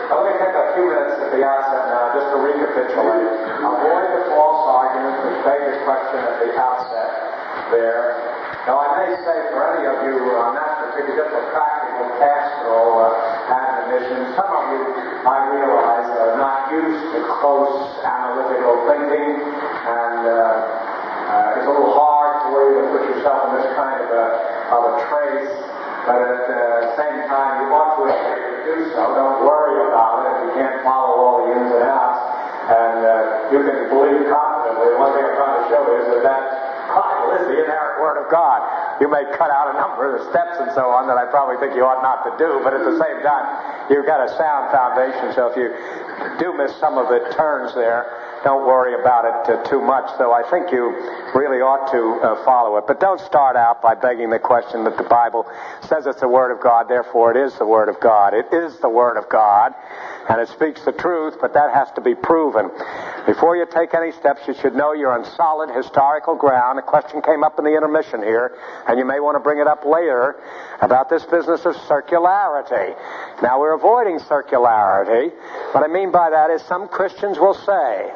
Let me take a few minutes at the outset now just to recapitulate. Avoid the false arguments which beg the question at the outset there. Now, I may say for any of you on that particular, just a practical, pastoral admonition, some of you, I realize, are not used to close analytical thinking, and it's a little hard for you to put yourself in this kind of a trace, but at the same time, you ought to be able to do so. Don't worry about it if you can't follow all the ins and outs, and you can believe confidently. One thing I'm trying to show you is that Bible is the inerrant Word of God. You may cut out a number of the steps and so on that I probably think you ought not to do, but at the same time, you've got a sound foundation, so if you do miss some of the turns there, don't worry about it too much, though I think you really ought to follow it. But don't start out by begging the question that the Bible says it's the Word of God, therefore it is the Word of God. It is the Word of God, and it speaks the truth, but that has to be proven. Before you take any steps, you should know you're on solid historical ground. A question came up in the intermission here, and you may want to bring it up later, about this business of circularity. Now, we're avoiding circularity. What I mean by that is some Christians will say,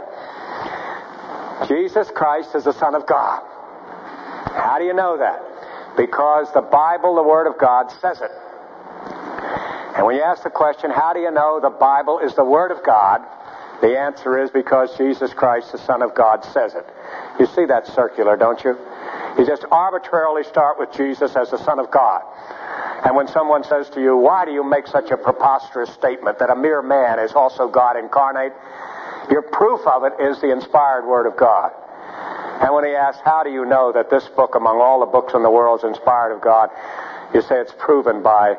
Jesus Christ is the Son of God. How do you know that? Because the Bible, the Word of God, says it. And when you ask the question, how do you know the Bible is the Word of God? The answer is because Jesus Christ, the Son of God, says it. You see that circular, don't you? You just arbitrarily start with Jesus as the Son of God. And when someone says to you, why do you make such a preposterous statement that a mere man is also God incarnate? Your proof of it is the inspired Word of God. And when he asks, how do you know that this book among all the books in the world is inspired of God? You say it's proven by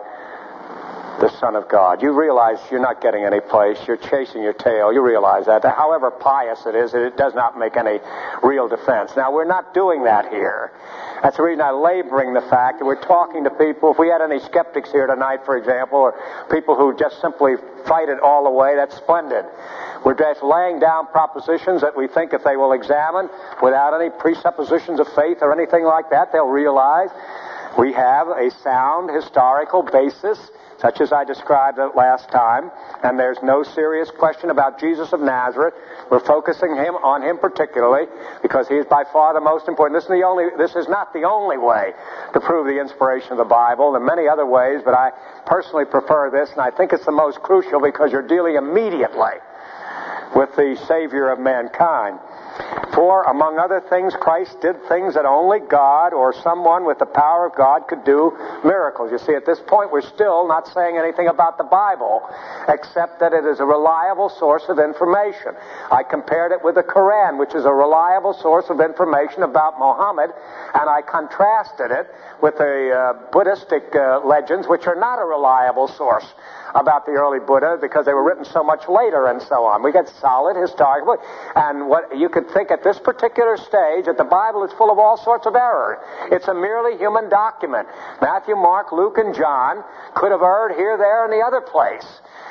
the Son of God. You realize you're not getting any place. You're chasing your tail. You realize that. However pious it is, it does not make any real defense. Now, we're not doing that here. That's the reason I'm laboring the fact that we're talking to people. If we had any skeptics here tonight, for example, or people who just simply fight it all the way, that's splendid. We're just laying down propositions that we think if they will examine without any presuppositions of faith or anything like that, they'll realize we have a sound historical basis, such as I described it last time, and there's no serious question about Jesus of Nazareth. We're focusing on him particularly because he is by far the most important. This is not the only way to prove the inspiration of the Bible. There are many other ways, but I personally prefer this, and I think it's the most crucial because you're dealing immediately with the Savior of mankind. For, among other things, Christ did things that only God or someone with the power of God could do, miracles. You see, at this point, we're still not saying anything about the Bible, except that it is a reliable source of information. I compared it with the Quran, which is a reliable source of information about Muhammad, and I contrasted it with the Buddhistic legends, which are not a reliable source about the early Buddha because they were written so much later and so on. We get solid historical, and what you could think at this particular stage that the Bible is full of all sorts of error. It's a merely human document. Matthew, Mark, Luke, and John could have erred here, there, and the other place.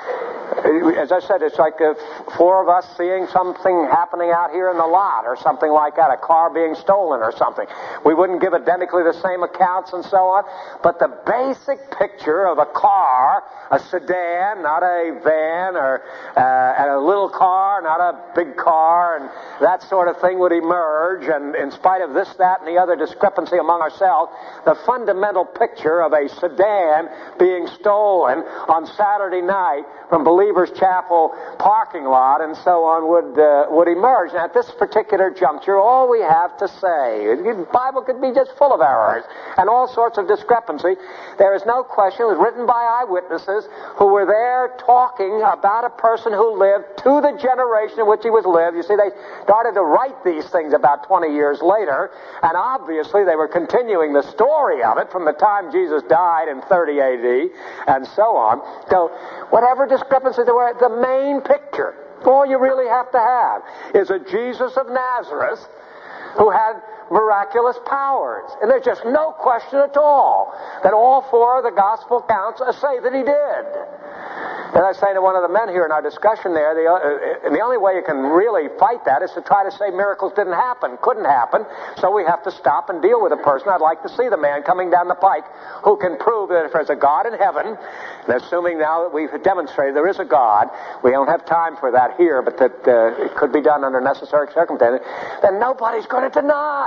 As I said, it's like four of us seeing something happening out here in the lot or something like that, a car being stolen or something. We wouldn't give identically the same accounts and so on, but the basic picture of a car, a sedan, not a van, or a little car, not a big car, and that sort of thing would emerge, and in spite of this, that, and the other discrepancy among ourselves, the fundamental picture of a sedan being stolen on Saturday night from Believers Chapel parking lot and so on would emerge. Now, at this particular juncture, all we have to say, the Bible could be just full of errors and all sorts of discrepancy. There is no question. It was written by eyewitnesses who were there talking about a person who lived to the generation in which he was lived. You see, they started to write these things about 20 years later, and obviously they were continuing the story of it from the time Jesus died in 30 AD and so on. So, whatever discrepancy there were, the main picture, all you really have to have, is a Jesus of Nazareth who had miraculous powers. And there's just no question at all that all four of the gospel accounts say that he did. And I was saying to one of the men here in our discussion there, the only way you can really fight that is to try to say miracles didn't happen, couldn't happen, so we have to stop and deal with a person. I'd like to see the man coming down the pike who can prove that if there's a God in heaven, and assuming now that we've demonstrated there is a God, we don't have time for that here, but that it could be done under necessary circumstances, then nobody's going to deny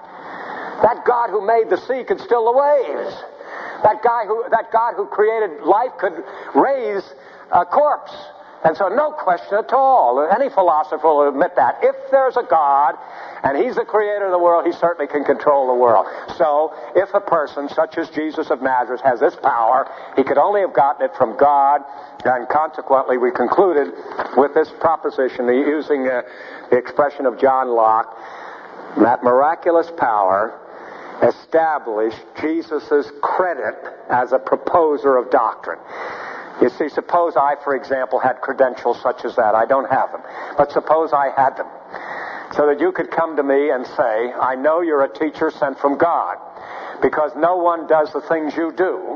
that God who made the sea could still the waves. That God who created life could raise a corpse. And so no question at all. Any philosopher will admit that. If there's a God, and He's the creator of the world, He certainly can control the world. So, if a person such as Jesus of Nazareth has this power, He could only have gotten it from God, and consequently we concluded with this proposition, using the expression of John Locke, that miraculous power established Jesus' credit as a proposer of doctrine. You see, suppose I, for example, had credentials such as that. I don't have them. But suppose I had them. So that you could come to me and say, I know you're a teacher sent from God, because no one does the things you do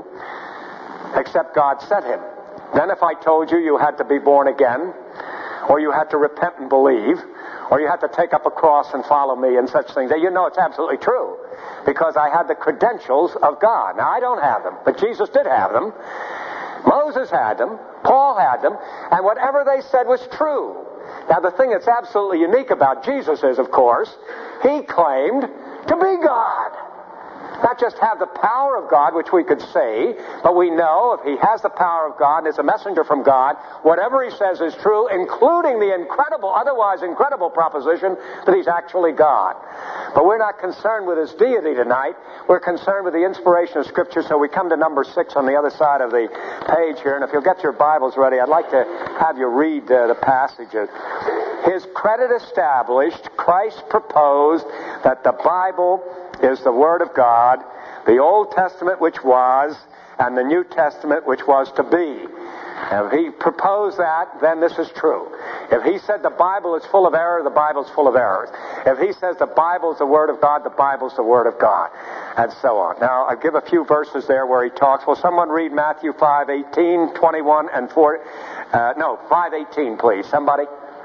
except God sent him. Then if I told you you had to be born again, or you had to repent and believe, or you had to take up a cross and follow me and such things, you know it's absolutely true, because I had the credentials of God. Now, I don't have them, but Jesus did have them. Moses had them, Paul had them, and whatever they said was true. Now, the thing that's absolutely unique about Jesus is, of course, He claimed to be God. Not just have the power of God, which we could see, but we know if He has the power of God and is a messenger from God, whatever He says is true, including the otherwise incredible proposition that He's actually God. But we're not concerned with His deity tonight. We're concerned with the inspiration of Scripture, so we come to number 6 on the other side of the page here. And if you'll get your Bibles ready, I'd like to have you read the passage. His credit established, Christ proposed that the Bible is the Word of God, the Old Testament which was, and the New Testament which was to be. And if He proposed that, then this is true. If He said the Bible is full of error, the Bible is full of errors. If He says the Bible is the Word of God, the Bible is the Word of God. And so on. Now, I'll give a few verses there where He talks. Will someone read Matthew 5:18, 21, and 40? 5:18, please. Somebody?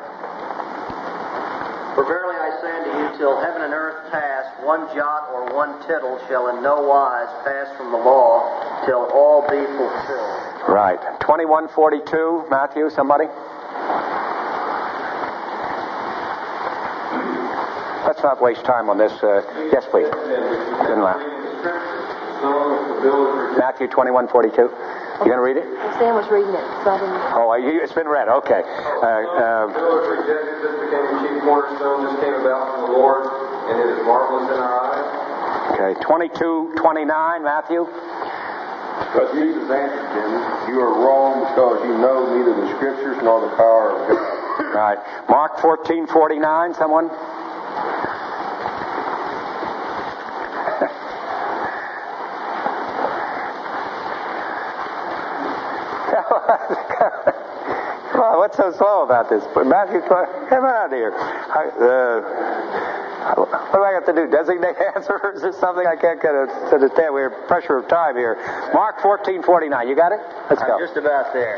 For verily I say unto you, till heaven and earth pass, one jot or one tittle shall in no wise pass from the law, till all be fulfilled. Right. 21:42, Matthew, somebody? Let's not waste time on this. Yes, please. Didn't laugh. Matthew 21:42. You going to read it? Sam was reading it. So it's been read. Okay. Builders rejected, this became the chief cornerstone. This came about from the Lord, and it is marvelous in our eyes. Okay. 22:29, Matthew. But Jesus answered them, you are wrong because you know neither the Scriptures nor the power of God. Right. Mark 14:49, someone? Well, what's so slow about this? Matthew, come out here. What do I have to do? Designate answers or something? I can't get to understand. We're pressure of time here. Mark 14:49. You got it? Let's go. I'm just about there.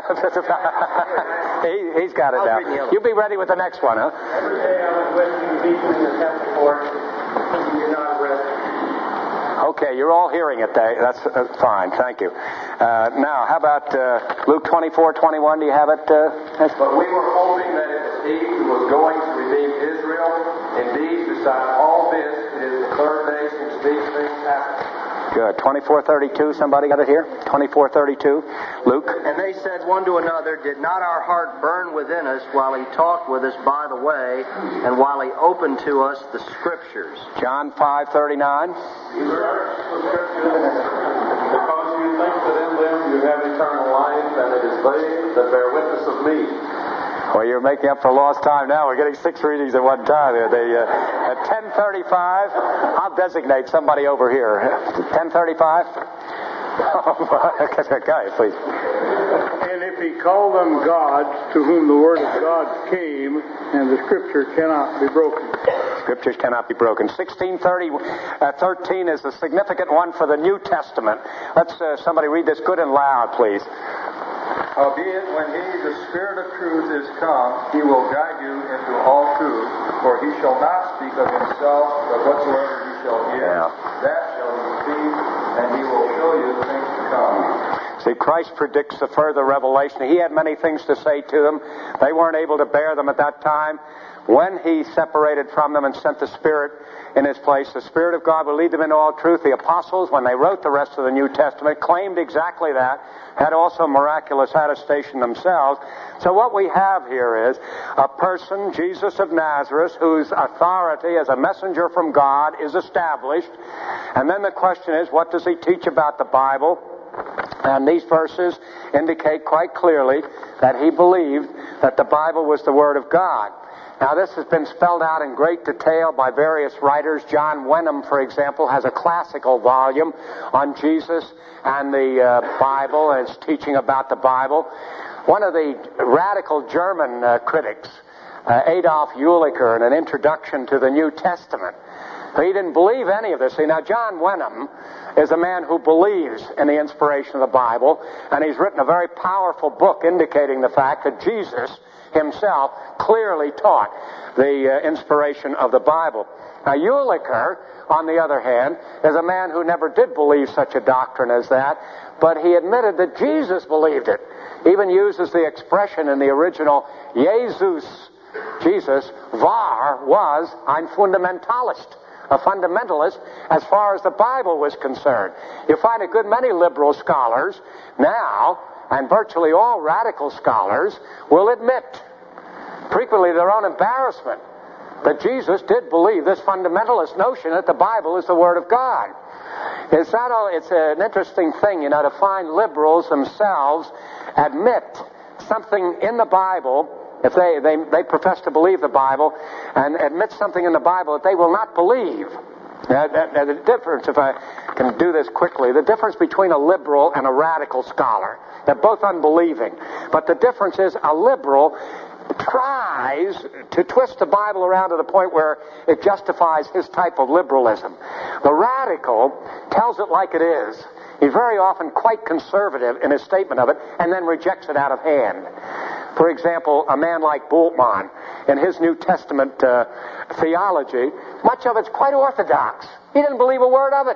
He's got it now. You be ready with the next one, huh? Every day I was with you, beaten in the temple court. You did not arrest me. Okay, you're all hearing it. That's fine. Thank you. Now, how about Luke 24:21? Do you have it? But we were hoping that it was He who was going to redeem Israel. Indeed, besides all this, it is the third day since these things happened. Good. 24:32. Somebody got it here? 24:32. Luke. And they said one to another, did not our heart burn within us while He talked with us by the way, and while He opened to us the Scriptures? John 5:39. You search the Scriptures because you think that in them you have eternal life, and it is they that bear witness of me. Well, you're making up for lost time now. We're getting 6 readings at one time here. At 10:35, I'll designate somebody over here. 10:35? Okay, please. And if He called them gods, to whom the Word of God came, and the Scripture cannot be broken. Scriptures cannot be broken. 16:13 is a significant one for the New Testament. Let's somebody read this good and loud, please. Howbeit, when he, the Spirit of truth, is come, he will guide you into all truth, for he shall not speak of himself, but whatsoever he shall hear, that shall he speak, and he will show you the things to come. See, Christ predicts the further revelation. He had many things to say to them. They weren't able to bear them at that time. When he separated from them and sent the Spirit in his place, the Spirit of God will lead them into all truth. The apostles, when they wrote the rest of the New Testament, claimed exactly that, had also miraculous attestation themselves. So what we have here is a person, Jesus of Nazareth, whose authority as a messenger from God is established. And then the question is, what does he teach about the Bible? And these verses indicate quite clearly that he believed that the Bible was the Word of God. Now, this has been spelled out in great detail by various writers. John Wenham, for example, has a classical volume on Jesus and the Bible and its teaching about the Bible. One of the radical German critics, Adolf Ulicker, in an introduction to the New Testament, he didn't believe any of this. See, now, John Wenham is a man who believes in the inspiration of the Bible, and he's written a very powerful book indicating the fact that Jesus himself clearly taught the inspiration of the Bible. Now, Ulicker, on the other hand, is a man who never did believe such a doctrine as that, but he admitted that Jesus believed it. Even uses the expression in the original, Jesus war was ein Fundamentalist, a fundamentalist as far as the Bible was concerned. You find a good many liberal scholars now, and virtually all radical scholars, will admit, frequently to their own embarrassment, that Jesus did believe this fundamentalist notion that the Bible is the Word of God. It's an interesting thing, to find liberals themselves admit something in the Bible, if they profess to believe the Bible, and admit something in the Bible that they will not believe. Now, the difference, if I can do this quickly, the difference between a liberal and a radical scholar, they're both unbelieving. But the difference is a liberal tries to twist the Bible around to the point where it justifies his type of liberalism. The radical tells it like it is. He's very often quite conservative in his statement of it and then rejects it out of hand. For example, a man like Bultmann, in his New Testament theology, much of it's quite orthodox. He didn't believe a word of it.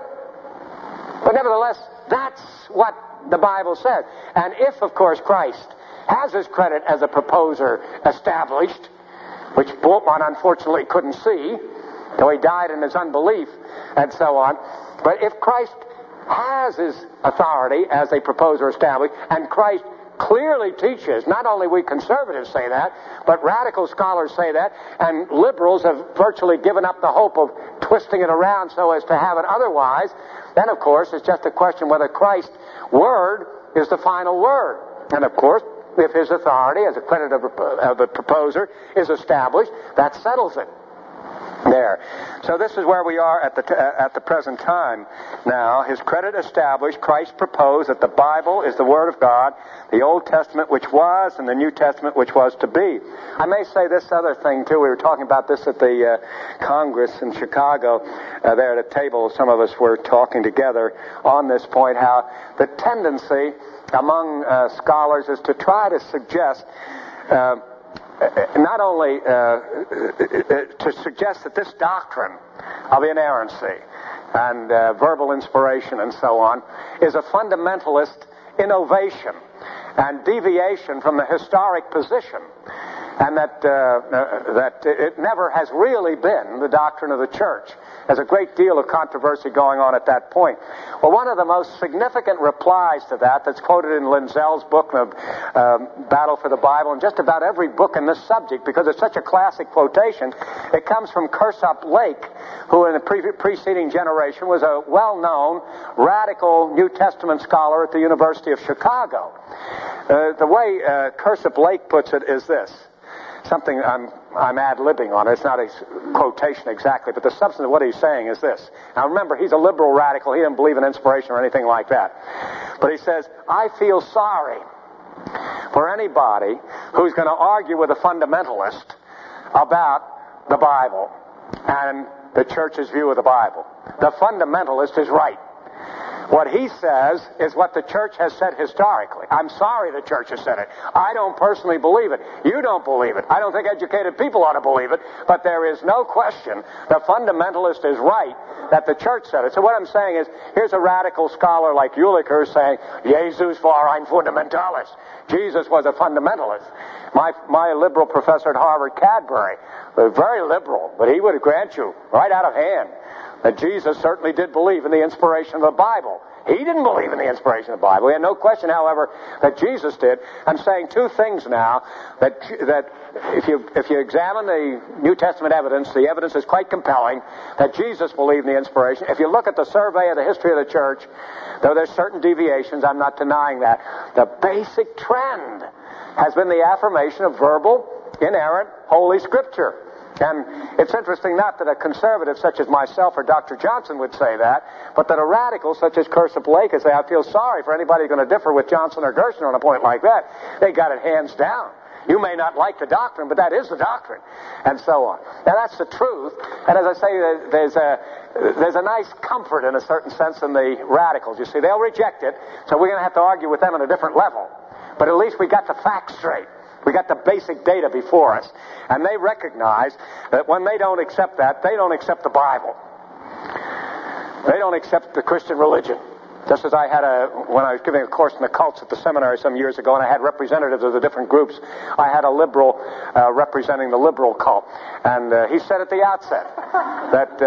But nevertheless, that's what the Bible says. And if, of course, Christ has his credit as a proposer established, which Bultmann unfortunately couldn't see, though he died in his unbelief and so on. But if Christ has his authority as a proposer established, and Christ clearly teaches, not only we conservatives say that, but radical scholars say that, and liberals have virtually given up the hope of twisting it around so as to have it otherwise, then of course it's just a question whether Christ's word is the final word. And of course, if his authority as a credit of a proposer is established, that settles it. There. So this is where we are at the present time now. His credit established, Christ proposed that the Bible is the Word of God, the Old Testament which was, and the New Testament which was to be. I may say this other thing too. We were talking about this at the Congress in Chicago. There at a table, some of us were talking together on this point, how the tendency among scholars is to try to suggest not only to suggest that this doctrine of inerrancy and verbal inspiration and so on is a fundamentalist innovation and deviation from the historic position, and that it never has really been the doctrine of the church. There's a great deal of controversy going on at that point. Well, one of the most significant replies to that's quoted in Linzell's book, Battle for the Bible, and just about every book in this subject, because it's such a classic quotation, it comes from Kersop Lake, who in the preceding generation was a well-known radical New Testament scholar at the University of Chicago. The way Kersop Lake puts it is this. Something I'm ad-libbing on. It's not a quotation exactly, but the substance of what he's saying is this. Now remember, he's a liberal radical. He didn't believe in inspiration or anything like that. But he says, I feel sorry for anybody who's going to argue with a fundamentalist about the Bible and the church's view of the Bible. The fundamentalist is right. What he says is what the church has said historically. I'm sorry the church has said it. I don't personally believe it. You don't believe it. I don't think educated people ought to believe it. But there is no question the fundamentalist is right that the church said it. So what I'm saying is, here's a radical scholar like Ulicker saying, Jesus war ein Fundamentalist. Jesus was a fundamentalist. My liberal professor at Harvard, Cadbury, was very liberal, but he would grant you, right out of hand, that Jesus certainly did believe in the inspiration of the Bible. He didn't believe in the inspiration of the Bible. We had no question, however, that Jesus did. I'm saying two things now, that if you examine the New Testament evidence, the evidence is quite compelling that Jesus believed in the inspiration. If you look at the survey of the history of the church, though there's certain deviations, I'm not denying that, the basic trend has been the affirmation of verbal, inerrant, Holy Scripture. And it's interesting not that a conservative such as myself or Dr. Johnson would say that, but that a radical such as Cursip Lake would say, I feel sorry for anybody going to differ with Johnson or Gerstner on a point like that. They got it hands down. You may not like the doctrine, but that is the doctrine, and so on. Now that's the truth, and as I say, there's a nice comfort in a certain sense in the radicals. You see, they'll reject it, so we're going to have to argue with them on a different level. But at least we got the facts straight. We got the basic data before us. And they recognize that when they don't accept that, they don't accept the Bible. They don't accept the Christian religion. Just as I had when I was giving a course in the cults at the seminary some years ago, and I had representatives of the different groups, I had a liberal representing the liberal cult. And he said at the outset that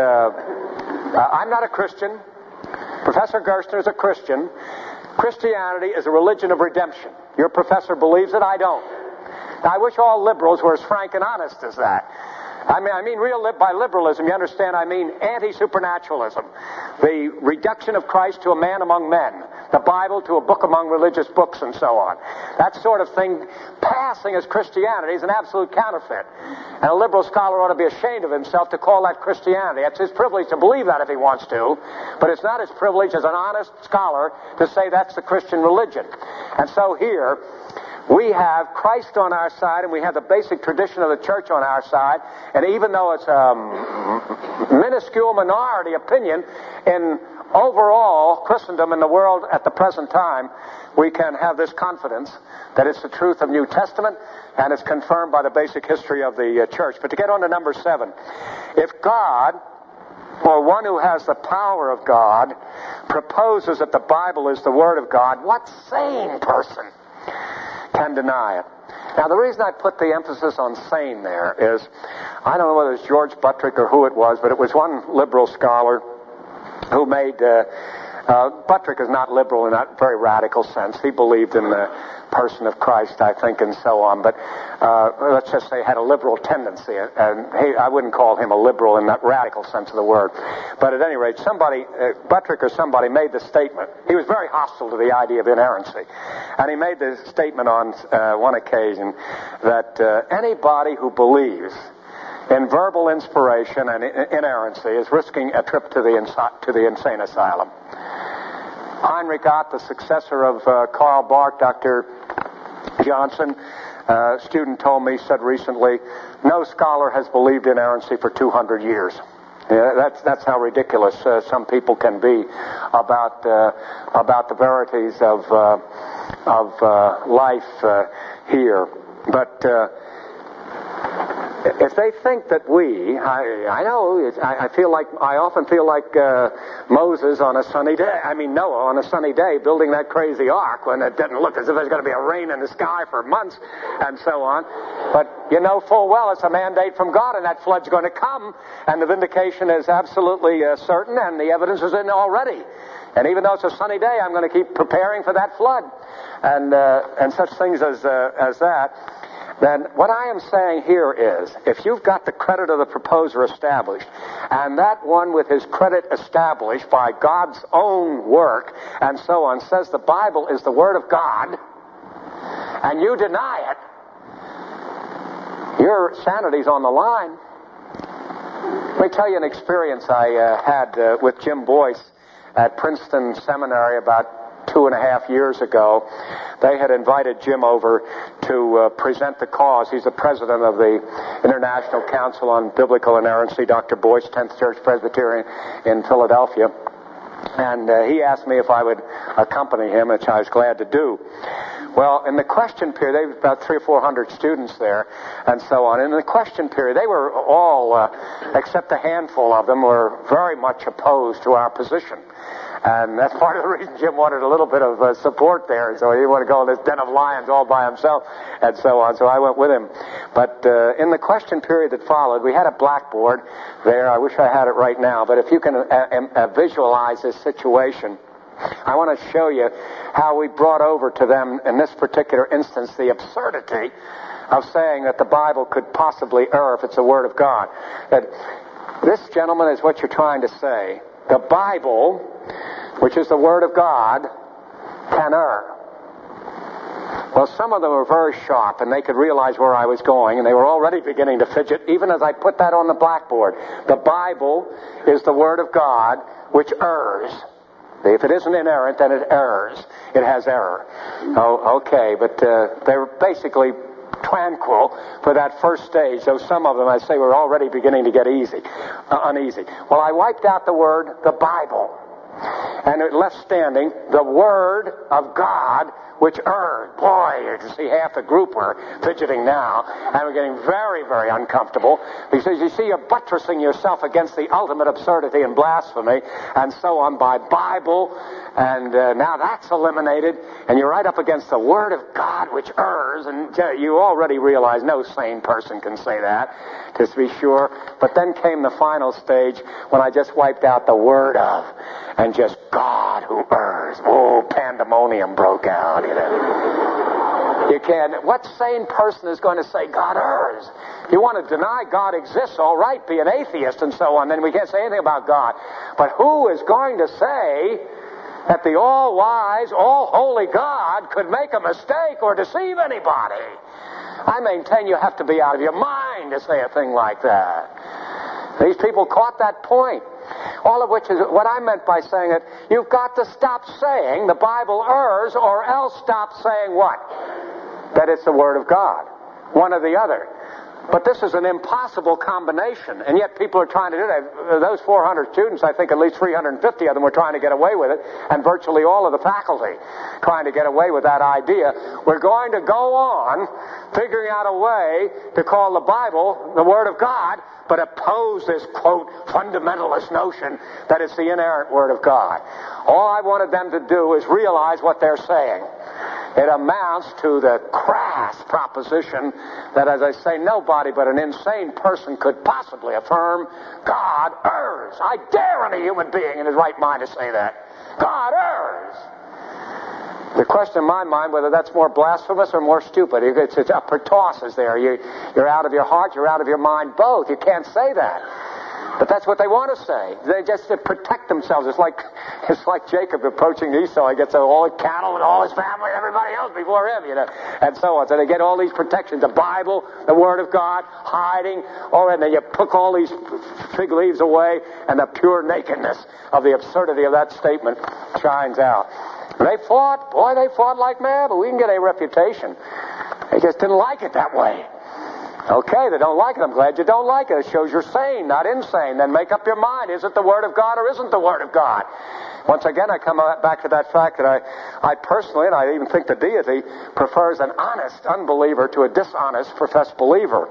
I'm not a Christian. Professor Gerstner is a Christian. Christianity is a religion of redemption. Your professor believes it, I don't. Now, I wish all liberals were as frank and honest as that. I mean by liberalism, you understand, I mean anti-supernaturalism. The reduction of Christ to a man among men. The Bible to a book among religious books and so on. That sort of thing, passing as Christianity, is an absolute counterfeit. And a liberal scholar ought to be ashamed of himself to call that Christianity. It's his privilege to believe that if he wants to, but it's not his privilege as an honest scholar to say that's the Christian religion. And so here, we have Christ on our side, and we have the basic tradition of the church on our side, and even though it's a minuscule minority opinion in overall Christendom in the world at the present time, we can have this confidence that it's the truth of New Testament, and it's confirmed by the basic history of the church. But to get on to number 7, if God, or one who has the power of God, proposes that the Bible is the Word of God, what sane person can deny it? Now, the reason I put the emphasis on sane there is, I don't know whether it's George Buttrick or who it was, but it was one liberal scholar who made, Buttrick is not liberal in that very radical sense. He believed in the person of Christ, I think, and so on, but let's just say had a liberal tendency, and I wouldn't call him a liberal in that radical sense of the word. But at any rate, Buttrick or somebody made the statement. He was very hostile to the idea of inerrancy, and he made the statement on one occasion that anybody who believes in verbal inspiration and inerrancy is risking a trip to the insane asylum. Heinrich Ott, the successor of Karl Barth, Dr. Johnson, a student told me, said recently, no scholar has believed in inerrancy for 200 years. Yeah, that's how ridiculous some people can be about the verities of life here. But if they think that I often feel like Moses on a sunny day. Noah on a sunny day building that crazy ark when it didn't look as if there's going to be a rain in the sky for months and so on. But you know full well it's a mandate from God, and that flood's going to come, and the vindication is absolutely certain, and the evidence is in already. And even though it's a sunny day, I'm going to keep preparing for that flood, and such things as that. Then what I am saying here is, if you've got the credit of the proposer established, and that one with his credit established by God's own work, and so on, says the Bible is the Word of God, and you deny it, your sanity's on the line. Let me tell you an experience I had with Jim Boyce at Princeton Seminary about 2.5 years ago. They had invited Jim over to present the cause. He's the president of the International Council on Biblical Inerrancy, Dr. Boyce, 10th Church Presbyterian in Philadelphia. And he asked me if I would accompany him, which I was glad to do. Well, in the question period, there were about 300 or 400 students there, and so on. In the question period, they were all, except a handful of them, were very much opposed to our position. And that's part of the reason Jim wanted a little bit of support there. So he didn't want to go in this den of lions all by himself and so on. So I went with him. But in the question period that followed, we had a blackboard there. I wish I had it right now. But if you can visualize this situation, I want to show you how we brought over to them, in this particular instance, the absurdity of saying that the Bible could possibly err if it's the Word of God. That this, gentlemen, is what you're trying to say. The Bible, which is the Word of God, can err. Well, some of them were very sharp, and they could realize where I was going, and they were already beginning to fidget, even as I put that on the blackboard. The Bible is the Word of God, which errs. If it isn't inerrant, then it errs. It has error. Oh, okay, but they're basically tranquil for that first stage, though some of them, I say, were already beginning to get uneasy. Well, I wiped out the word, the Bible, and it left standing the Word of God, which erred. Boy, you can see half the group were fidgeting now, and we're getting very, very uncomfortable, because you see, you're buttressing yourself against the ultimate absurdity and blasphemy, and so on, by Bible, and now that's eliminated, and you're right up against the Word of God, which errs, and you already realize no sane person can say that, just to be sure. But then came the final stage, when I just wiped out the Word of, and just God who errs. Oh, pandemonium broke out. You can't. What sane person is going to say God errs? If you want to deny God exists, all right, be an atheist and so on, then we can't say anything about God. But who is going to say that the all-wise, all-holy God could make a mistake or deceive anybody? I maintain you have to be out of your mind to say a thing like that. These people caught that point. All of which is what I meant by saying it. You've got to stop saying the Bible errs, or else stop saying what? That it's the Word of God. One or the other. But this is an impossible combination, and yet people are trying to do that. Those 400 students, I think at least 350 of them were trying to get away with it, and virtually all of the faculty trying to get away with that idea. We're going to go on figuring out a way to call the Bible the Word of God, but oppose this, quote, fundamentalist notion that it's the inerrant Word of God. All I wanted them to do is realize what they're saying. It amounts to the crass proposition that, as I say, nobody but an insane person could possibly affirm God errs. I dare any human being in his right mind to say that. God errs. The question in my mind, whether that's more blasphemous or more stupid, it's a toss is there. You're out of your heart, you're out of your mind, both. You can't say that. But that's what they want to say. They just to protect themselves. It's like Jacob approaching Esau. He gets all the cattle and all his family and everybody else before him, and so on. So they get all these protections. The Bible, the Word of God, hiding, and then you pick all these fig leaves away, and the pure nakedness of the absurdity of that statement shines out. They fought like mad, but we can get a reputation. They just didn't like it that way. Okay, they don't like it. I'm glad you don't like it. It shows you're sane, not insane. Then make up your mind. Is it the Word of God or isn't the Word of God? Once again, I come back to that fact that I personally, and I even think the deity, prefers an honest unbeliever to a dishonest professed believer.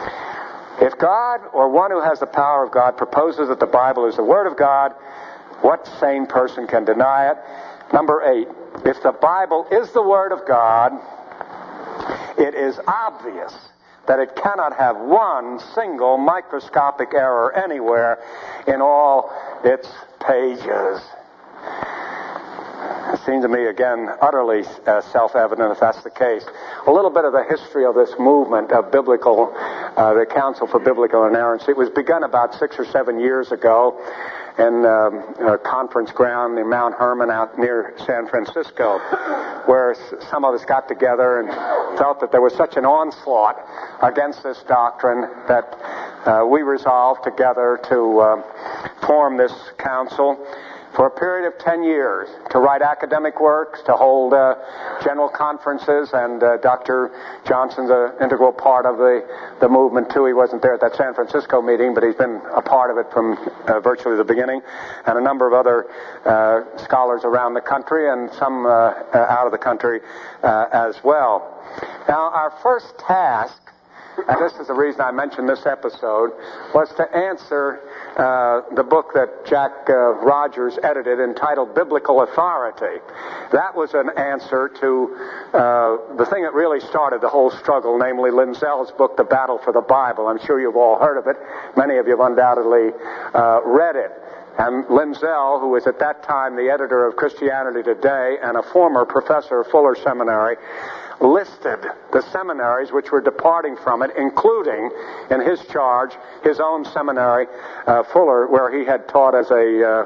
If God, or one who has the power of God, proposes that the Bible is the Word of God, what sane person can deny it? Number 8, if the Bible is the Word of God, it is obvious that it cannot have one single microscopic error anywhere in all its pages. It seems to me, again, utterly self-evident if that's the case. A little bit of the history of this movement of the Council for Biblical Inerrancy. It was begun about 6 or 7 years ago in a conference ground in Mount Hermon out near San Francisco, where some of us got together and felt that there was such an onslaught against this doctrine that we resolved together to form this council. for a period of 10 years to write academic works, to hold general conferences, and Dr. Johnson's an integral part of the movement too. He wasn't there at that San Francisco meeting, but he's been a part of it from virtually the beginning, and a number of other scholars around the country and some out of the country as well. Now, our first task, and this is the reason I mentioned this episode, was to answer the book that Jack Rogers edited entitled Biblical Authority. That was an answer to the thing that really started the whole struggle, namely Linzell's book, The Battle for the Bible. I'm sure you've all heard of it. Many of you have undoubtedly read it. And Linzell, who was at that time the editor of Christianity Today and a former professor of Fuller Seminary, listed the seminaries which were departing from it, including, in his charge, his own seminary, Fuller, where he had taught as a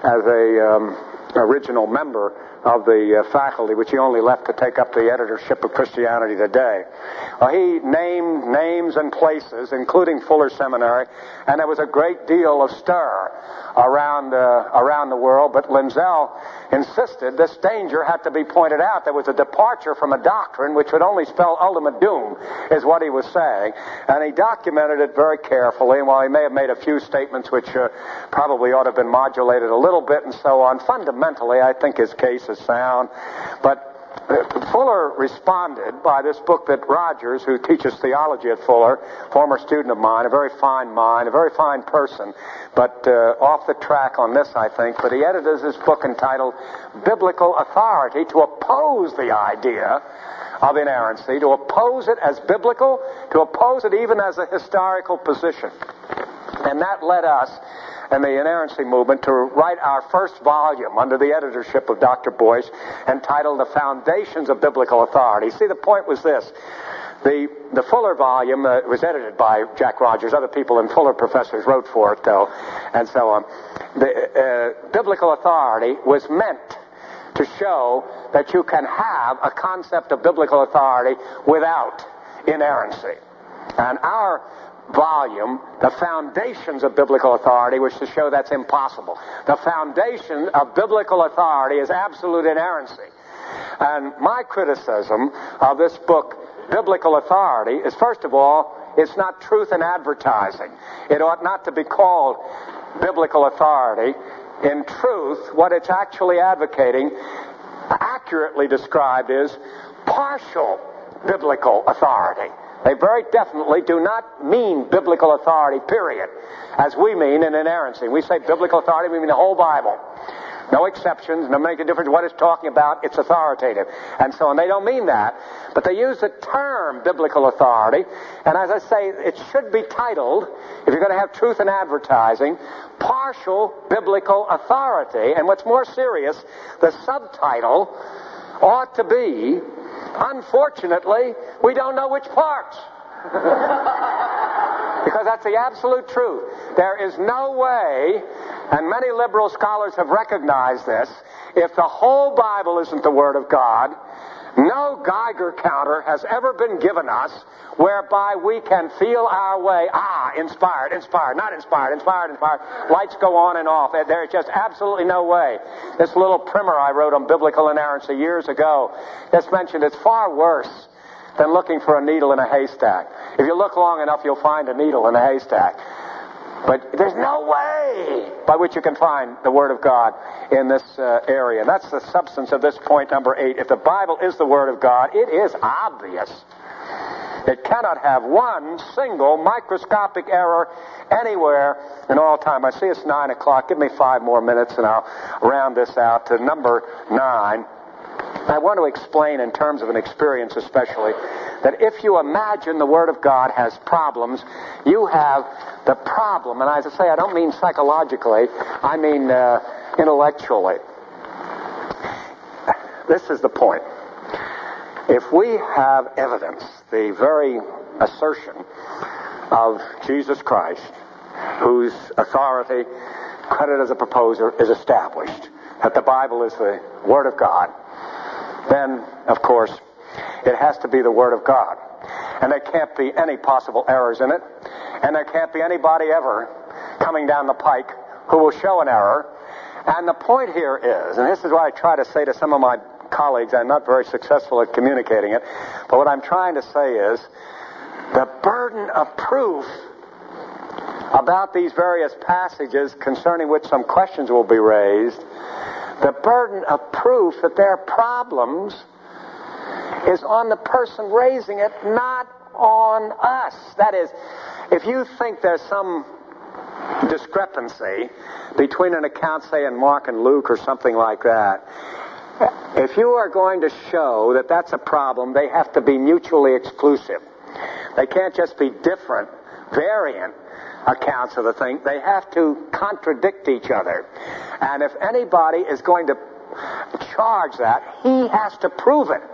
original member of the faculty, which he only left to take up the editorship of Christianity Today. He named names and places, including Fuller Seminary, and there was a great deal of stir around the world, but Linzell insisted this danger had to be pointed out. There was a departure from a doctrine which would only spell ultimate doom, is what he was saying, and he documented it very carefully. And while he may have made a few statements which probably ought to have been modulated a little bit and so on, fundamentally I think his case is sound. But Fuller responded by this book that Rogers, who teaches theology at Fuller, former student of mine, a very fine mind, a very fine person, but off the track on this, I think, but he edited this book entitled Biblical Authority to oppose the idea of inerrancy, to oppose it as biblical, to oppose it even as a historical position. And that led us in the inerrancy movement to write our first volume under the editorship of Dr. Boyce, entitled The Foundations of Biblical Authority. See, the point was this. The Fuller volume was edited by Jack Rogers. Other people and Fuller professors wrote for it, though, and so on. The Biblical Authority was meant to show that you can have a concept of biblical authority without inerrancy. And our volume, The Foundations of Biblical Authority, was to show that's impossible. The foundation of biblical authority is absolute inerrancy. And my criticism of this book, Biblical Authority, is, first of all, it's not truth in advertising. It ought not to be called biblical authority. In truth, what it's actually advocating, accurately described, is partial biblical authority. They very definitely do not mean biblical authority, period, as we mean in inerrancy. We say biblical authority, we mean the whole Bible. No exceptions, no make a difference what it's talking about, it's authoritative. And so on. They don't mean that, but they use the term biblical authority, and as I say, it should be titled, if you're going to have truth in advertising, Partial Biblical Authority. And what's more serious, the subtitle ought to be, unfortunately, we don't know which parts. Because that's the absolute truth. There is no way, and many liberal scholars have recognized this, if the whole Bible isn't the Word of God, no Geiger counter has ever been given us whereby we can feel our way, inspired, not inspired, inspired. Lights go on and off. There's just absolutely no way. This little primer I wrote on biblical inerrancy years ago just mentioned it's far worse than looking for a needle in a haystack. If you look long enough, you'll find a needle in a haystack. But there's no way by which you can find the Word of God in this area. And that's the substance of this point number 8. If the Bible is the Word of God, it is obvious. It cannot have one single microscopic error anywhere in all time. I see it's 9 o'clock. Give me 5 more minutes and I'll round this out to number 9. I want to explain in terms of an experience especially that if you imagine the Word of God has problems, you have the problem. And as I say, I don't mean psychologically, I mean intellectually. This is the point. If we have evidence, the very assertion of Jesus Christ, whose authority, credit as a proposer, is established, that the Bible is the Word of God, then, of course, it has to be the Word of God. And there can't be any possible errors in it. And there can't be anybody ever coming down the pike who will show an error. And the point here is, and this is what I try to say to some of my colleagues, I'm not very successful at communicating it, but what I'm trying to say is, the burden of proof about these various passages concerning which some questions will be raised, the burden of proof that there are problems is on the person raising it, not on us. That is, if you think there's some discrepancy between an account, say, in Mark and Luke or something like that, if you are going to show that that's a problem, they have to be mutually exclusive. They can't just be different, variant accounts of the thing. They have to contradict each other. And if anybody is going to charge that, he has to prove it.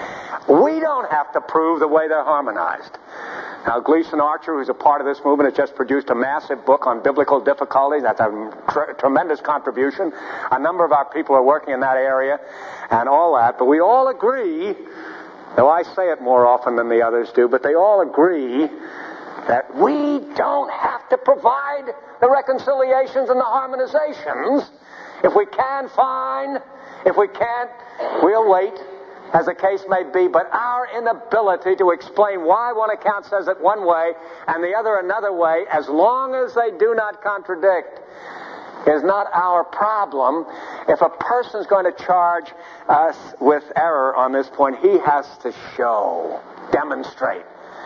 We don't have to prove the way they're harmonized. Now, Gleason Archer, who's a part of this movement, has just produced a massive book on biblical difficulties. That's a tremendous contribution. A number of our people are working in that area and all that. But we all agree, though I say it more often than the others do, but they all agree that we don't have to provide the reconciliations and the harmonizations. If we can, fine. If we can't, we'll wait, as the case may be. But our inability to explain why one account says it one way and the other another way, as long as they do not contradict, is not our problem. If a person's going to charge us with error on this point, he has to demonstrate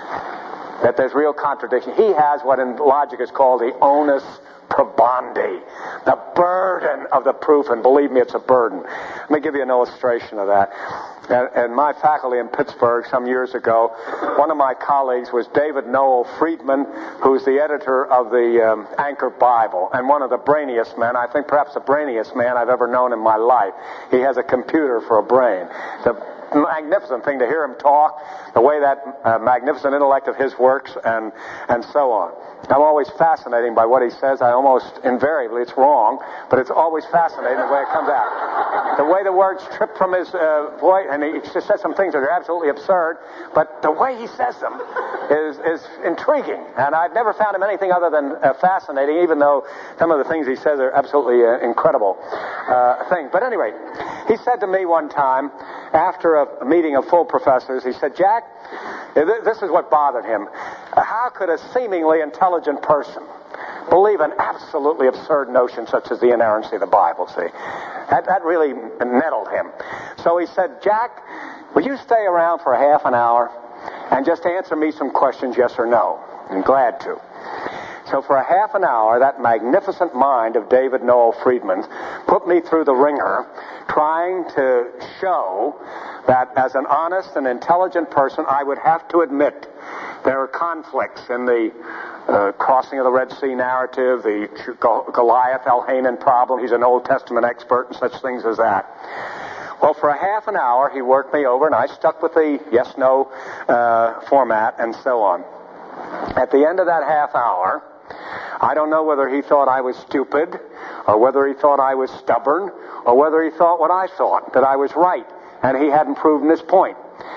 that there's real contradiction. He has what in logic is called the onus probandi, the burden of the proof, and believe me, it's a burden. Let me give you an illustration of that. In my faculty in Pittsburgh some years ago, one of my colleagues was David Noel Friedman, who's the editor of the Anchor Bible, and one of the brainiest men, I think perhaps the brainiest man I've ever known in my life. He has a computer for a brain. It's a magnificent thing to hear him talk, the way that magnificent intellect of his works, and so on. I'm always fascinated by what he says. I almost invariably, it's wrong, but it's always fascinating the way it comes out. The way the words trip from his voice, and he just says some things that are absolutely absurd, but the way he says them is intriguing. And I've never found him anything other than fascinating, even though some of the things he says are absolutely incredible things. But anyway, he said to me one time, after a meeting of full professors, he said, Jack, this is what bothered him. How could a seemingly intelligent person believe an absolutely absurd notion such as the inerrancy of the Bible, see? That really nettled him. So he said, Jack, would you stay around for a half an hour and just answer me some questions, yes or no? I'm glad to. So for a half an hour, that magnificent mind of David Noel Friedman put me through the ringer, trying to show that as an honest and intelligent person, I would have to admit there are conflicts in the crossing of the Red Sea narrative, the Goliath-Elhanan problem. He's an Old Testament expert and such things as that. Well, for a half an hour, he worked me over, and I stuck with the yes-no format and so on. At the end of that half hour, I don't know whether he thought I was stupid, or whether he thought I was stubborn, or whether he thought what I thought, that I was right, and he hadn't proven his point.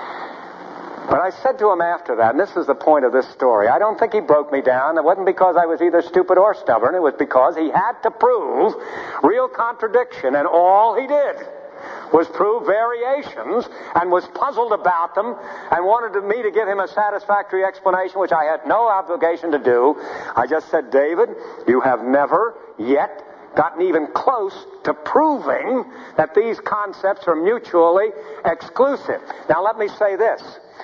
But I said to him after that, and this is the point of this story, I don't think he broke me down. It wasn't because I was either stupid or stubborn. It was because he had to prove real contradiction, and all he did was prove variations and was puzzled about them and wanted me to give him a satisfactory explanation, which I had no obligation to do. I just said, David, you have never yet gotten even close to proving that these concepts are mutually exclusive. Now let me say this.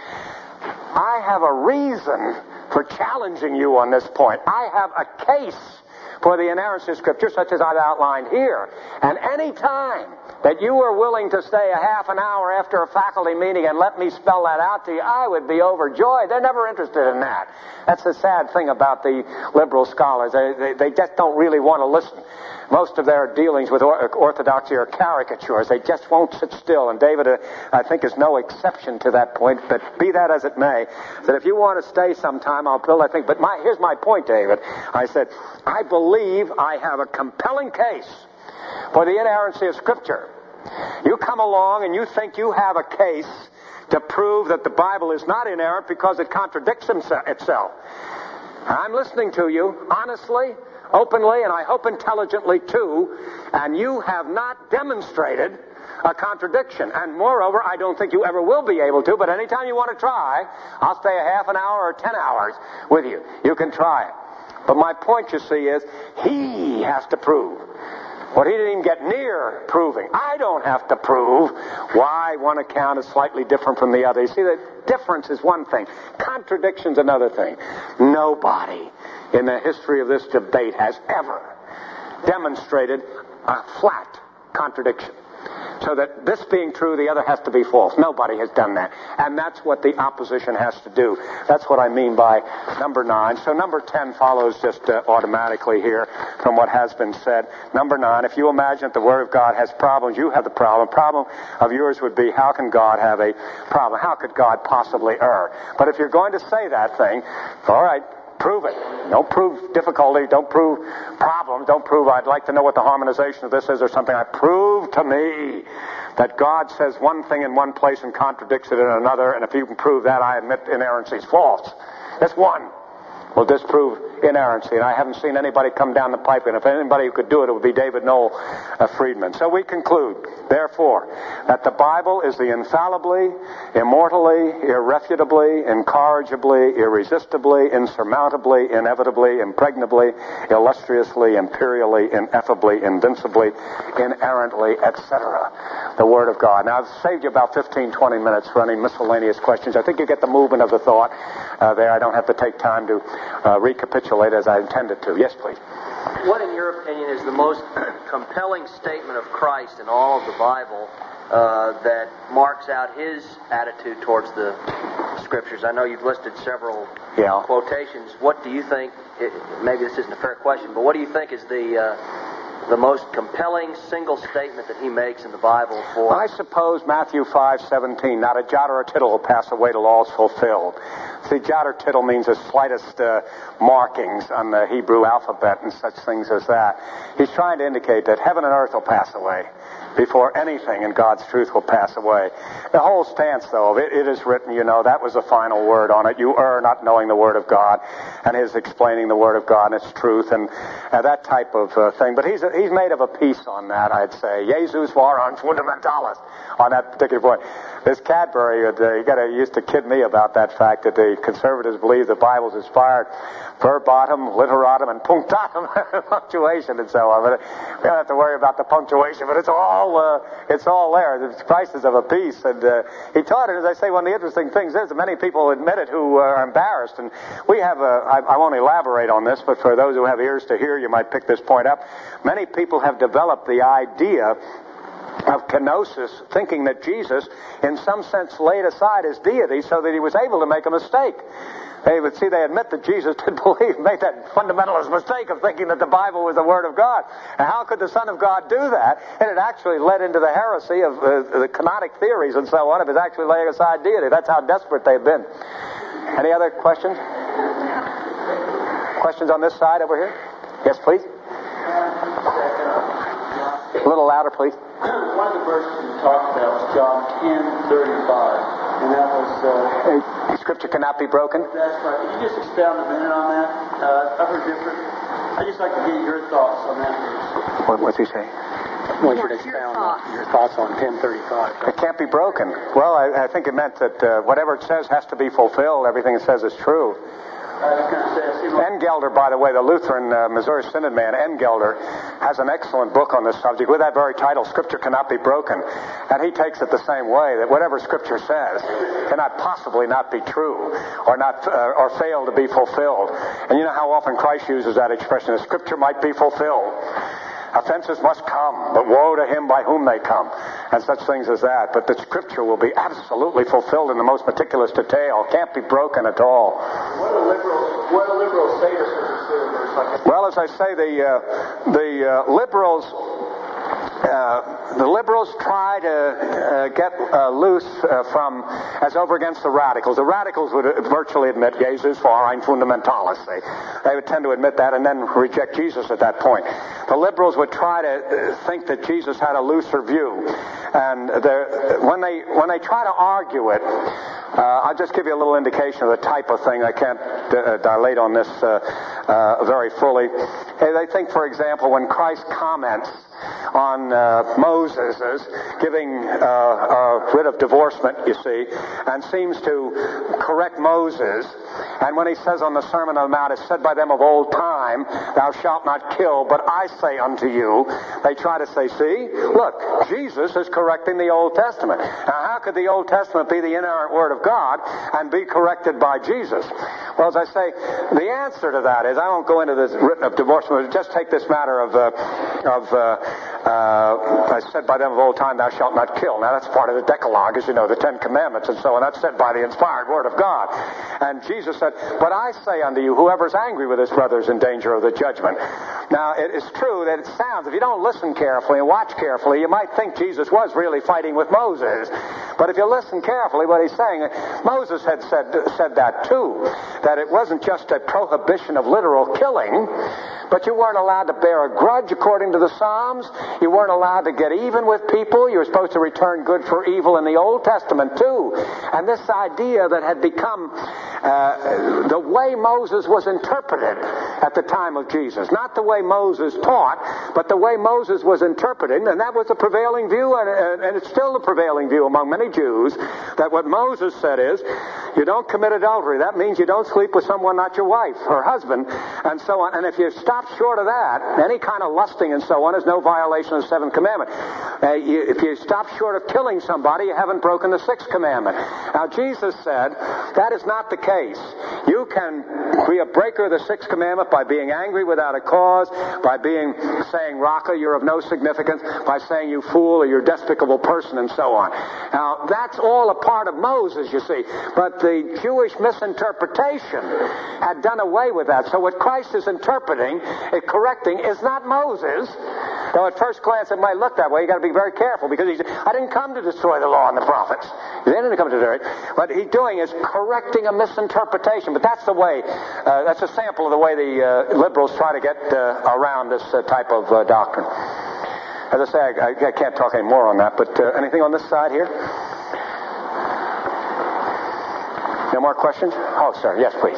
I have a reason for challenging you on this point. I have a case for the inerrancy of Scripture such as I've outlined here. And any time that you are willing to stay a half an hour after a faculty meeting and let me spell that out to you, I would be overjoyed. They're never interested in that. That's the sad thing about the liberal scholars. They just don't really want to listen. Most of their dealings with orthodoxy are caricatures. They just won't sit still. And David, I think, is no exception to that point. But be that as it may, that if you want to stay sometime, I'll build that thing. But here's my point, David. I said, I believe I have a compelling case for the inerrancy of Scripture. You come along and you think you have a case to prove that the Bible is not inerrant because it contradicts itself. I'm listening to you, honestly, openly, and I hope intelligently too, and you have not demonstrated a contradiction. And moreover, I don't think you ever will be able to, but anytime you want to try, I'll stay a half an hour or 10 hours with you. You can try it. But my point, you see, is he has to prove what he didn't even get near proving. I don't have to prove why one account is slightly different from the other. You see, the difference is one thing. Contradiction's another thing. Nobody in the history of this debate has ever demonstrated a flat contradiction. So that this being true, the other has to be false. Nobody has done that. And that's what the opposition has to do. That's what I mean by number 9. So number 10 follows just automatically here from what has been said. Number 9, if you imagine that the Word of God has problems, you have the problem. Problem of yours would be, how can God have a problem? How could God possibly err? But if you're going to say that thing, all right, prove it. Don't prove difficulty. Don't prove problems. Don't prove I'd like to know what the harmonization of this is or something. Prove to me that God says one thing in one place and contradicts it in another, and if you can prove that, I admit inerrancy is false. That's one. Will disprove inerrancy, and I haven't seen anybody come down the pipe, and if anybody who could do it, it would be David Noel Friedman. So we conclude, therefore, that the Bible is the infallibly, immortally, irrefutably, incorrigibly, irresistibly, insurmountably, inevitably, impregnably, illustriously, imperially, ineffably, invincibly, inerrantly, etc. the Word of God. Now, I've saved you about 15, 20 minutes for any miscellaneous questions. I think you get the movement of the thought there. I don't have to take time to recapitulate as I intended to. Yes, please. What, in your opinion, is the most compelling statement of Christ in all of the Bible that marks out his attitude towards the Scriptures? I know you've listed several quotations. What do you think, maybe this isn't a fair question, but what do you think is the most compelling single statement that he makes in the Bible for... I suppose Matthew 5:17, not a jot or a tittle will pass away till all's fulfilled. See, jot or tittle means the slightest markings on the Hebrew alphabet and such things as that. He's trying to indicate that heaven and earth will pass away before anything in God's truth will pass away. The whole stance, though, it is written, you know, that was the final word on it. You err not knowing the Word of God, and his explaining the Word of God and its truth, and that type of thing. But he's made of a piece on that, I'd say. Jesus war uns fundamentalis on that particular point. This Cadbury, he used to kid me about that fact that the conservatives believe the Bible's inspired verbatim, literatum, and punctatum, punctuation and so on. But we don't have to worry about the punctuation, but it's all there. The Christ is of a piece, and he taught it. As I say, one of the interesting things is that many people admit it who are embarrassed, and we have I won't elaborate on this, but for those who have ears to hear, you might pick this point up. Many people have developed the idea of kenosis, thinking that Jesus, in some sense, laid aside his deity so that he was able to make a mistake. They admit that Jesus did made that fundamentalist mistake of thinking that the Bible was the Word of God. And how could the Son of God do that? And it actually led into the heresy of the kenotic theories and so on, of his actually laying aside deity. That's how desperate they've been. Any other questions? Questions on this side over here? Yes, please. A little louder, please. One of the verses you talked about was John 10:35, and that was... Scripture cannot be broken? That's right. Could you just expound a minute on that? I've heard different... I'd just like to get your thoughts on that verse. What's he saying? Well, you should expound your thoughts on 10:35. It can't be broken. Well, I think it meant that whatever it says has to be fulfilled. Everything it says is true. Engelder, by the way, the Lutheran Missouri Synod man, Engelder, has an excellent book on this subject with that very title, Scripture Cannot Be Broken. And he takes it the same way, that whatever Scripture says cannot possibly not be true or fail to be fulfilled. And you know how often Christ uses that expression, that Scripture might be fulfilled. Offenses must come, but woe to him by whom they come, and such things as that. But the Scripture will be absolutely fulfilled in the most meticulous detail. Can't be broken at all. What do liberals say to verse like that? Well, as I say, the liberals the liberals try to get loose from, as over against the radicals. The radicals would virtually admit Jesus war ein Fundamentalist. They would tend to admit that and then reject Jesus at that point. The liberals would try to think that Jesus had a looser view. And when they try to argue it, I'll just give you a little indication of the type of thing. I can't dilate on this very fully. They think, for example, when Christ comments on Moses giving writ of divorcement, you see, and seems to correct Moses. And when he says on the Sermon on the Mount, it's said by them of old time, thou shalt not kill, but I say unto you, they try to say, see, look, Jesus is correcting the Old Testament. Now, how could the Old Testament be the inerrant Word of God and be corrected by Jesus? Well, as I say, the answer to that is, I won't go into this writ of divorcement, but just take this matter of I said by them of old time, thou shalt not kill. Now, that's part of the Decalogue, as you know, the Ten Commandments and so on. That's said by the inspired Word of God. And Jesus said, but I say unto you, whoever's angry with his brother is in danger of the judgment. Now, it is true that it sounds, if you don't listen carefully and watch carefully, you might think Jesus was really fighting with Moses. But if you listen carefully, what he's saying, Moses had said that too, that it wasn't just a prohibition of literal killing, but you weren't allowed to bear a grudge according to the Psalms. You weren't allowed to get even with people. You were supposed to return good for evil in the Old Testament too. And this idea that had become the way Moses was interpreted at the time of Jesus. Not the way Moses taught, but the way Moses was interpreted. And that was the prevailing view, and it's still the prevailing view among many Jews, that what Moses said is, you don't commit adultery. That means you don't sleep with someone not your wife or husband, and so on. And if you stop short of that, any kind of lusting and so on is no violation of the Seventh Commandment. If you stop short of killing somebody, you haven't broken the Sixth Commandment. Now, Jesus said, that is not the case. You can be a breaker of the Sixth Commandment by being angry without a cause, by saying, Raka, you're of no significance, by saying, you fool, or you're a despicable person, and so on. Now, that's all a part of Moses, you see. But the Jewish misinterpretation had done away with that. So what Christ is interpreting, correcting, is not Moses. Though at first glance it might look that way. You've got to be very careful, because he said, I didn't come to destroy the law and the prophets. He didn't come to do it. What he's doing is correcting a misinterpretation. But that's the way, that's a sample of the way the liberals try to get around this type of doctrine. As I say, I can't talk any more on that, but anything on this side here? No more questions? Oh, sir. Yes, please.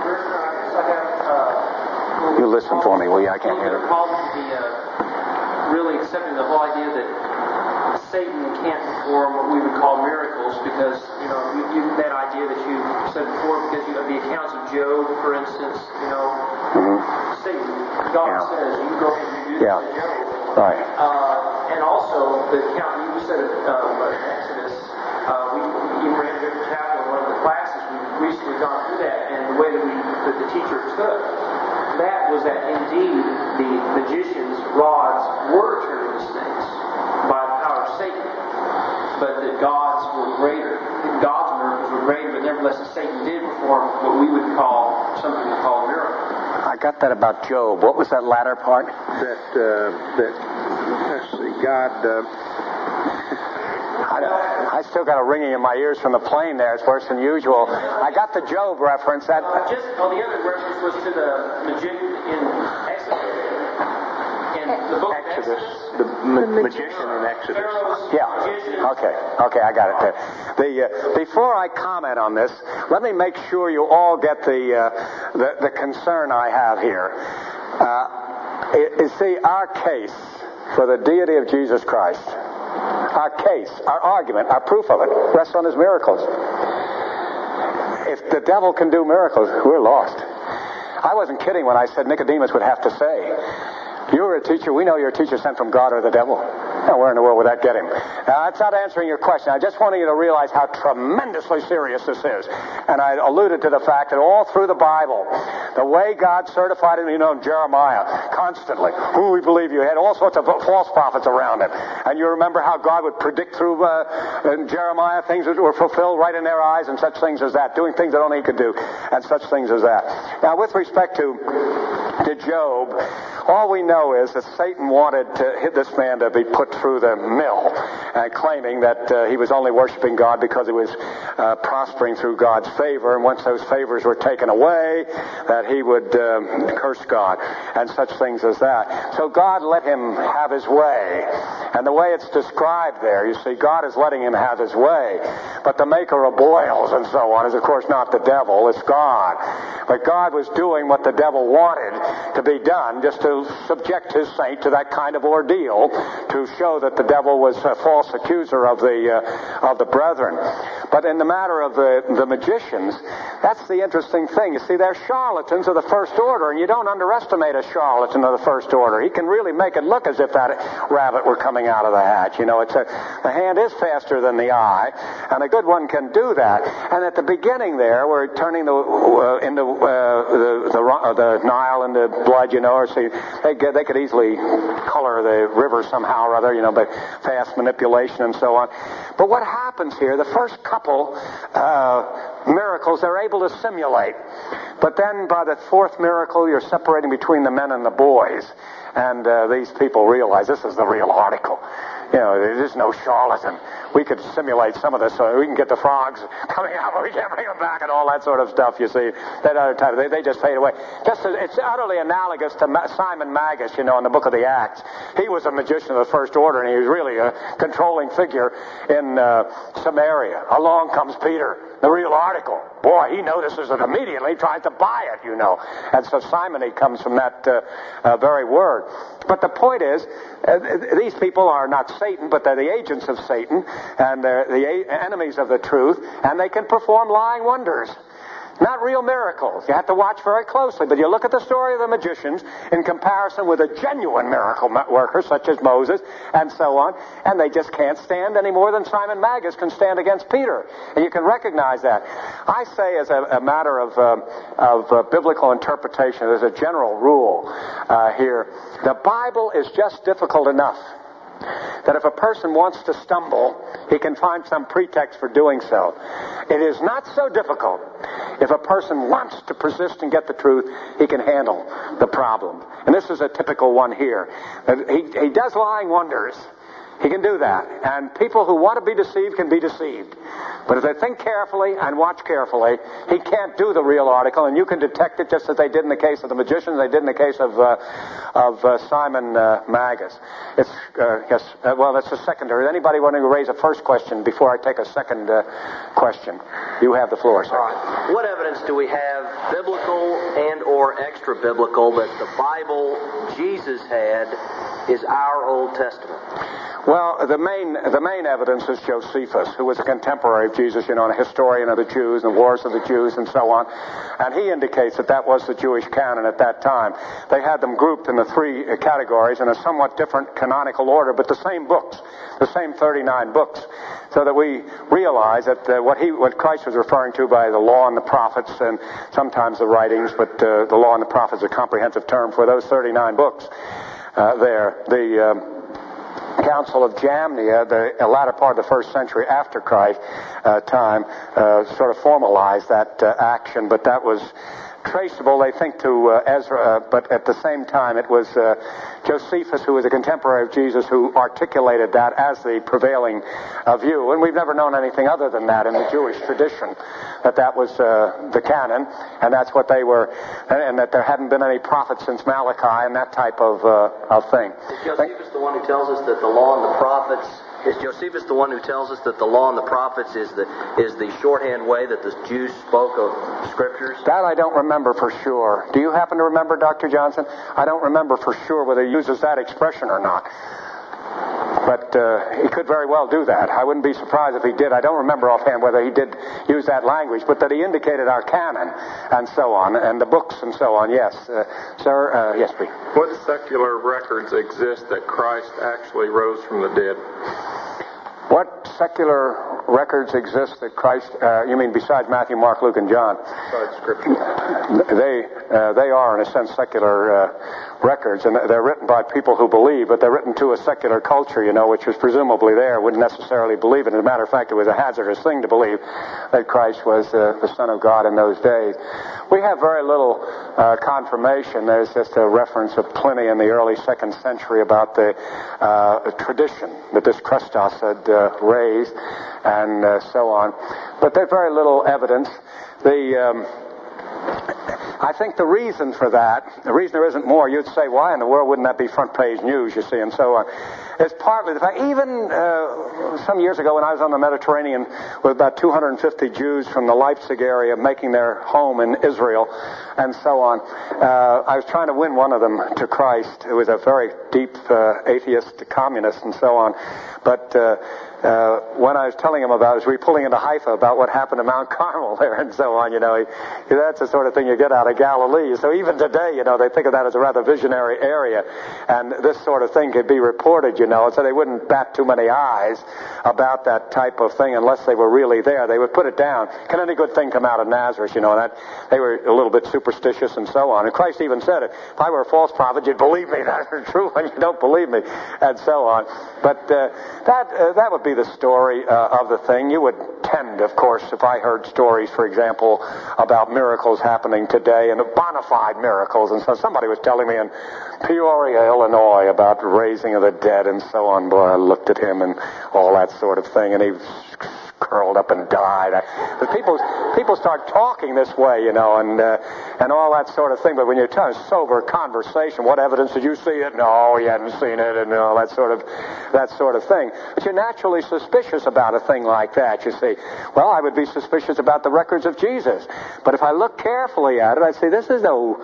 You listen for me, will you? I can't hear it. Really accepting the whole idea that Satan can't perform what we would call miracles, because, that idea that you said before, because the accounts of Job, for instance, Satan, God says, you go ahead and do this to Job. Right. And also, the account you said in Exodus, you ran a different chapter in one of the classes, we've recently gone through that, and the way that the teacher took that was that indeed the magicians' rods were turned into snakes by the power of Satan, but that God's were greater. God's miracles were greater, but nevertheless Satan did perform what we would call, something we call a miracle. I got that about Job. What was that latter part? I still got a ringing in my ears from the plane there. It's worse than usual. I got the Job reference. The other reference was to the magician in Exodus. In the book of Exodus. The magician in Exodus. Yeah. Okay, I got it there. Before I comment on this, let me make sure you all get the concern I have here. You see, our case for the deity of Jesus Christ, our case, our argument, our proof of it, rests on his miracles. If the devil can do miracles, we're lost. I wasn't kidding when I said Nicodemus would have to say, you're a teacher, we know you're a teacher sent from God or the devil. Now, where in the world would that get him? That's not answering your question. I just wanted you to realize how tremendously serious this is. And I alluded to the fact that all through the Bible, the way God certified him, Jeremiah, constantly, who we believe you, had all sorts of false prophets around him. And you remember how God would predict through Jeremiah things that were fulfilled right in their eyes, and such things as that, doing things that only he could do, and such things as that. Now, with respect to Job, All we know is that Satan wanted this man to be put through the mill, claiming that he was only worshiping God because he was prospering through God's favor, and once those favors were taken away, that he would curse God, and such things as that. So God let him have his way. And the way it's described there, you see, God is letting him have his way. But the maker of boils and so on is, of course, not the devil, it's God. But God was doing what the devil wanted to be done, just to subject his saint to that kind of ordeal, to show that the devil was a false accuser of the brethren. But in the matter of the magicians, that's the interesting thing. You see, they're charlatans of the first order, and you don't underestimate a charlatan of the first order. He can really make it look as if that rabbit were coming out of the hatch. You know, the hand is faster than the eye, and a good one can do that. And at the beginning there, we're turning the Nile into blood, you know, or see, they could easily color the river somehow or other, you know, by fast manipulation and so on. But what happens here, the first couple miracles they're able to simulate. But then by the fourth miracle, you're separating between the men and the boys. And these people realize this is the real article. You know, there's no charlatan. We could simulate some of this so we can get the frogs coming out, but we can't bring them back and all that sort of stuff, you see. That other type, they just fade away. It's utterly analogous to Simon Magus, you know, in the book of the Acts. He was a magician of the first order, and he was really a controlling figure in Samaria. Along comes Peter, the real article. Boy, he notices it immediately, tries to buy it, you know. And so simony comes from that very word. But the point is, these people are not Satan, but they're the agents of Satan, and they're the enemies of the truth, and they can perform lying wonders. Not real miracles. You have to watch very closely. But you look at the story of the magicians in comparison with a genuine miracle worker, such as Moses, and so on, and they just can't stand any more than Simon Magus can stand against Peter. And you can recognize that. I say, as a matter of biblical interpretation, there's a general rule here. The Bible is just difficult enough that if a person wants to stumble, he can find some pretext for doing so. It is not so difficult. If a person wants to persist and get the truth, he can handle the problem. And this is a typical one here. He does lying wonders. He can do that. And people who want to be deceived can be deceived. But if they think carefully and watch carefully, he can't do the real article, and you can detect it just as they did in the case of the magicians, they did in the case of Simon Magus. That's a secondary. Anybody want to raise a first question before I take a second question? You have the floor, sir. All right. What evidence do we have, biblical and or extra-biblical, that the Bible Jesus had is our Old Testament? Well, the main evidence is Josephus, who was a contemporary of Jesus, you know, and a historian of the Jews and wars of the Jews and so on. And he indicates that was the Jewish canon at that time. They had them grouped in the three categories in a somewhat different canonical order, but the same books, the same 39 books, so that we realize that what Christ was referring to by the law and the prophets, and sometimes the writings, but the law and the prophets is a comprehensive term for those 39 books there. The Council of Jamnia, the latter part of the first century after Christ time, sort of formalized that action, but that was traceable, they think, to Ezra, but at the same time it was Josephus, who was a contemporary of Jesus, who articulated that as the prevailing view. And we've never known anything other than that in the Jewish tradition, that was the canon, and that's what they were, and that there hadn't been any prophets since Malachi, and that type of thing. Is Josephus the one who tells us that the law and the prophets... Is Josephus the one who tells us that the law and the prophets is the shorthand way that the Jews spoke of Scriptures? That I don't remember for sure. Do you happen to remember, Dr. Johnson? I don't remember for sure whether he uses that expression or not. But he could very well do that. I wouldn't be surprised if he did. I don't remember offhand whether he did use that language, but that he indicated our canon and so on, and the books and so on. Yes. Sir, yes, please. What secular records exist that Christ actually rose from the dead? What secular records exist that Christ, you mean besides Matthew, Mark, Luke, and John? Besides Scripture. They are, in a sense, secular records, and they're written by people who believe, but they're written to a secular culture, you know, which was presumably there, wouldn't necessarily believe it. As a matter of fact, it was a hazardous thing to believe that Christ was the Son of God in those days. We have very little confirmation. There's just a reference of Pliny in the early 2nd century about the tradition that this Christos had raised and so on. But there's very little evidence. I think the reason for that, the reason there isn't more, you'd say, why in the world wouldn't that be front page news, you see, and so on. It's partly the fact, even some years ago when I was on the Mediterranean with about 250 Jews from the Leipzig area making their home in Israel and so on, I was trying to win one of them to Christ, who was a very deep atheist communist and so on. But when I was telling him about it, we were pulling into Haifa about what happened to Mount Carmel there and so on, that's the sort of thing you get out of Galilee. So even today, they think of that as a rather visionary area, and this sort of thing could be reported, so they wouldn't bat too many eyes about that type of thing unless they were really there. They would put it down. Can any good thing come out of Nazareth? That they were a little bit superstitious and so on. And Christ even said, if I were a false prophet, you'd believe me. That's true when you don't believe me, and so on. But that would be the story of the thing. You would tend, of course, if I heard stories, for example, about miracles happening today, and bona fide miracles, and so somebody was telling me in Peoria, Illinois, about raising of the dead and so on. Boy, I looked at him and all that sort of thing, and he curled up and died. But people start talking this way, and all that sort of thing. But when you're telling a sober conversation, what evidence did you see it? No, you hadn't seen it, and all that sort of thing. But you're naturally suspicious about a thing like that. You see, well, I would be suspicious about the records of Jesus. But if I look carefully at it, I'd say this is no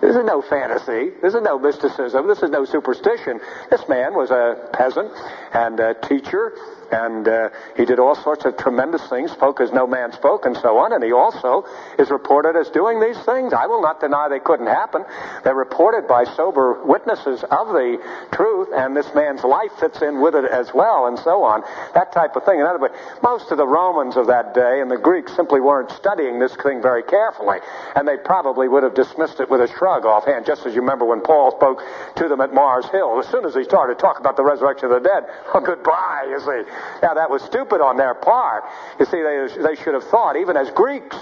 fantasy. This is no mysticism. This is no superstition. This man was a peasant and a teacher. And he did all sorts of tremendous things, spoke as no man spoke, and so on. And he also is reported as doing these things. I will not deny they couldn't happen. They're reported by sober witnesses of the truth, and this man's life fits in with it as well, and so on. That type of thing. In other words, most of the Romans of that day and the Greeks simply weren't studying this thing very carefully, and they probably would have dismissed it with a shrug offhand, just as you remember when Paul spoke to them at Mars Hill. As soon as he started talking about the resurrection of the dead, goodbye, you see. Now, that was stupid on their part. You see, they should have thought, even as Greeks,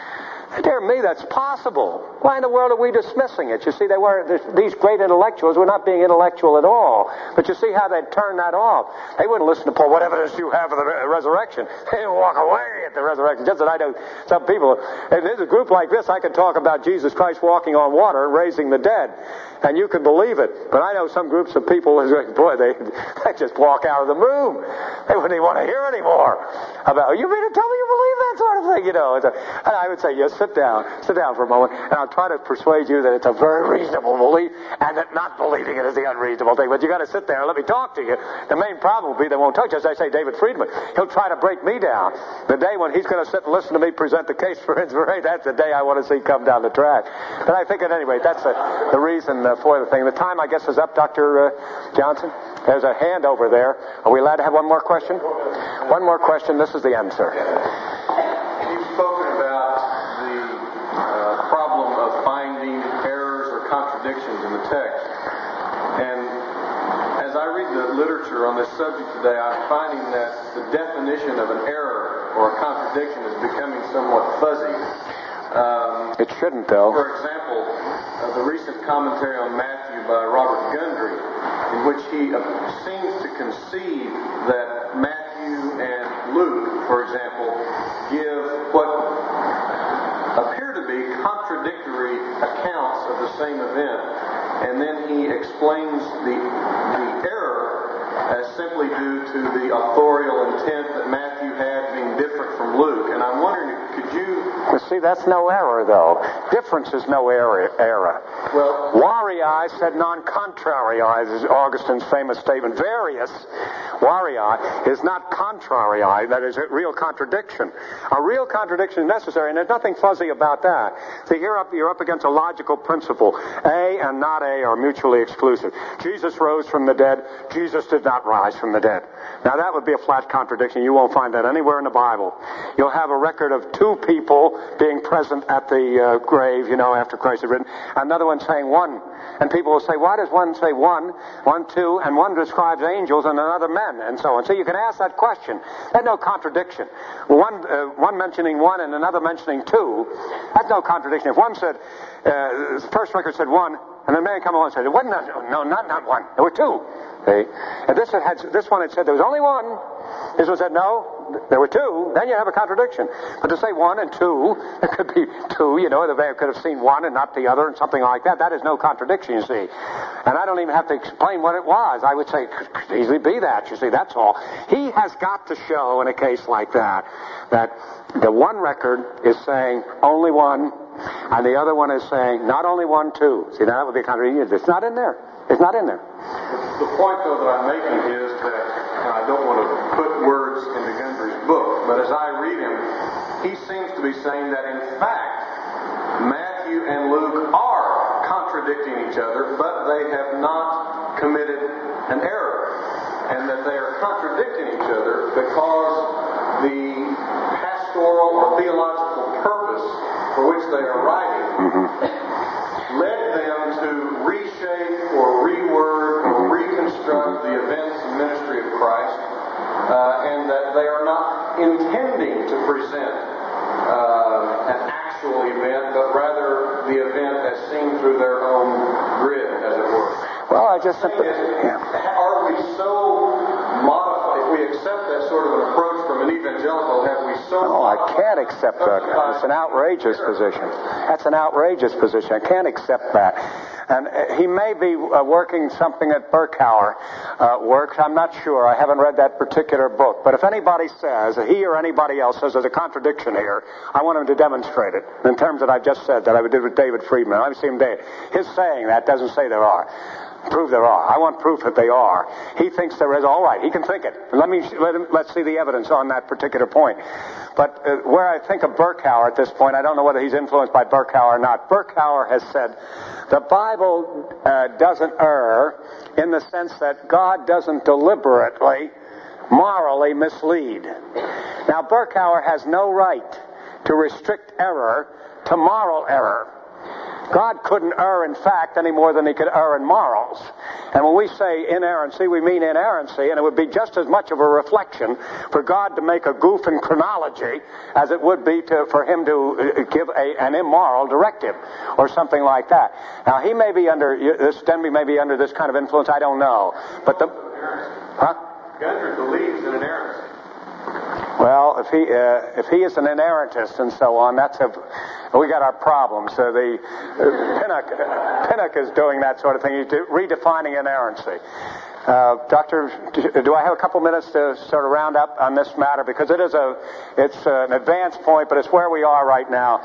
dear me, that's possible. Why in the world are we dismissing it? You see, these great intellectuals were not being intellectual at all. But you see how they'd turn that off. They wouldn't listen to Paul. What evidence do you have of the resurrection? They'd walk away at the resurrection. Just as I know some people, if there's a group like this, I could talk about Jesus Christ walking on water and raising the dead. And you can believe it. But I know some groups of people, boy, they just walk out of the room. They wouldn't even want to hear anymore about, you mean to tell me you believe that sort of thing? And I would say, yes, sit down for a moment, and I'll try to persuade you that it's a very reasonable belief, and that not believing it is the unreasonable thing. But you got to sit there and let me talk to you. The main problem will be they won't touch us. I say David Friedman, he'll try to break me down. The day when he's going to sit and listen to me present the case for inspiration, that's the day I want to see come down the track. But I think at any rate, that's the reason for the thing. The time, I guess, is up, Dr. Johnson. There's a hand over there. Are we allowed to have one more question? One more question. This is the answer. You've spoken about the problem of finding errors or contradictions in the text. And as I read the literature on this subject today, I'm finding that the definition of an error or a contradiction is becoming somewhat fuzzy. It shouldn't, though. For example, the recent commentary on Matthew by Robert Gundry, in which he seems to concede that Matthew and Luke, for example, give what appear to be contradictory accounts of the same event. And then he explains the error as simply due to the authorial intent that Matthew had being different from Luke. And I'm wondering, could you... See, that's no error, though. Difference is no error. Well, Variae sed non contrariae is Augustine's famous statement. Various, variae, is not contrariae. That is a real contradiction. A real contradiction is necessary, and there's nothing fuzzy about that. See, you're up against a logical principle. A and not A are mutually exclusive. Jesus rose from the dead. Jesus did not rise from the dead. Now, that would be a flat contradiction. You won't find that anywhere in the Bible. Bible. You'll have a record of 2 people being present at the grave, after Christ had written. Another one saying 1. And people will say, why does one say 1, 2, and one describes angels and another men, and so on. So you can ask that question. There's no contradiction. One mentioning 1 and another mentioning 2, that's no contradiction. If one said, the first record said 1, and the man come along and said, it wasn't, no, not 1. There were 2. See? And this one had said there was only 1. This one said, no, there were 2. Then you have a contradiction. But to say 1 and 2, it could be 2, the man could have seen 1 and not the other, and something like that. That is no contradiction, you see. And I don't even have to explain what it was. I would say it could easily be that, you see, that's all. He has got to show in a case like that the one record is saying only 1, and the other one is saying not only 1, 2. See, that would be a contradiction. It's not in there. It's not in there. The point, though, that I'm making is that I don't want to put words into Gundry's book, but as I read him, he seems to be saying that, in fact, Matthew and Luke are contradicting each other, but they have not committed an error, and that they are contradicting each other because the pastoral or theological purpose for which they are writing led them to reshape or reword or reconstruct the events and ministry of Christ, and that they are not intending to present an actual event, but rather the event as seen through their own grid, as it were. Well, I just simply... Are we so modified? If we accept that sort of an approach from an evangelical, have we so... No, I can't accept that. It's an outrageous position. That's an outrageous position. I can't accept that. And he may be working something that Berkouwer works. I'm not sure. I haven't read that particular book. But if anybody says, he or anybody else says there's a contradiction here, I want him to demonstrate it in terms that I just said that I did with David Friedman. I've seen him. His saying that doesn't say there are. Prove there are. I want proof that they are. He thinks there is. All right, he can think it. Let's see the evidence on that particular point. But where I think of Berkouwer at this point, I don't know whether he's influenced by Berkouwer or not. Berkouwer has said the Bible doesn't err in the sense that God doesn't deliberately, morally mislead. Now, Berkouwer has no right to restrict error to moral error. God couldn't err in fact any more than he could err in morals. And when we say inerrancy, we mean inerrancy, and it would be just as much of a reflection for God to make a goof in chronology as it would be for him to give an immoral directive or something like that. Now, he may be Denby may be under this kind of influence, I don't know. But Gundry believes in inerrancy. Well, if he is an inerrantist and so on, we got our problems. Pinnock is doing that sort of thing. He's redefining inerrancy. Doctor, do I have a couple minutes to sort of round up on this matter? Because it's an advanced point, but it's where we are right now.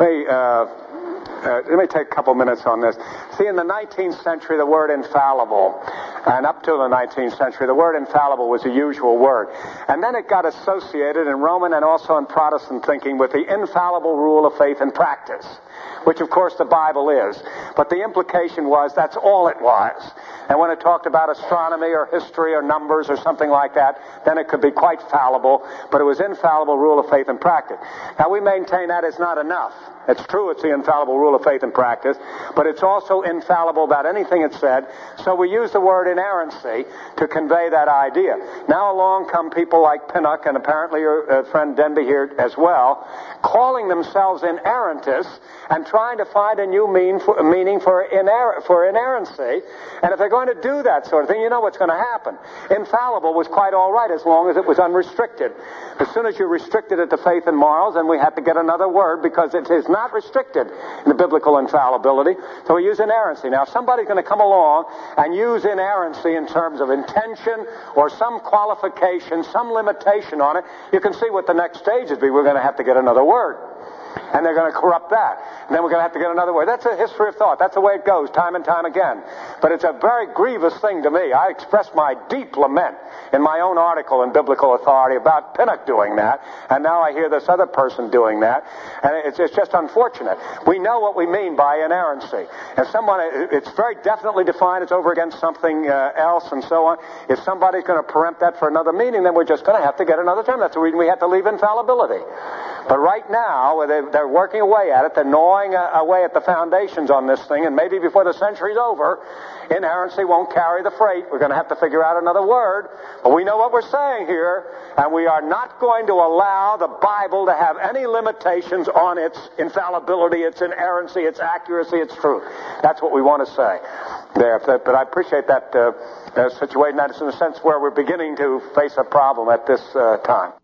Let me take a couple minutes on this. See, in the 19th century, the word infallible, and up to the 19th century, the word infallible was a usual word. And then it got associated in Roman and also in Protestant thinking with the infallible rule of faith and practice, which of course the Bible is. But the implication was that's all it was. And when it talked about astronomy or history or numbers or something like that, then it could be quite fallible, but it was infallible rule of faith and practice. Now, we maintain that is not enough. It's true it's the infallible rule of faith and practice, but it's also infallible about anything it said, so we use the word inerrancy to convey that idea. Now along come people like Pinnock, and apparently your friend Denby here as well, calling themselves inerrantists and trying to find a new meaning for inerrancy. And if they're going to do that sort of thing, you know what's going to happen. Infallible was quite all right as long as it was unrestricted. As soon as you restricted it to faith and morals, then we had to get another word because it is not restricted in the biblical infallibility. So we use inerrancy. Now, if somebody's going to come along and use inerrancy in terms of intention or some qualification, some limitation on it, you can see what the next stage is. We're going to have to get another word. And they're going to corrupt that. And then we're going to have to get another word. That's a history of thought. That's the way it goes time and time again. But it's a very grievous thing to me. I expressed my deep lament in my own article in Biblical Authority about Pinnock doing that. And now I hear this other person doing that. And it's just unfortunate. We know what we mean by inerrancy. And it's very definitely defined. It's over against something else and so on. If somebody's going to preempt that for another meaning, then we're just going to have to get another term. That's the reason we have to leave infallibility. But right now, they're working away at it. They're gnawing away at the foundations on this thing, and maybe before the century's over, inerrancy won't carry the freight. We're going to have to figure out another word. But we know what we're saying here, and we are not going to allow the Bible to have any limitations on its infallibility, its inerrancy, its accuracy, its truth. That's what we want to say there. But I appreciate that situation. That is in a sense where we're beginning to face a problem at this time.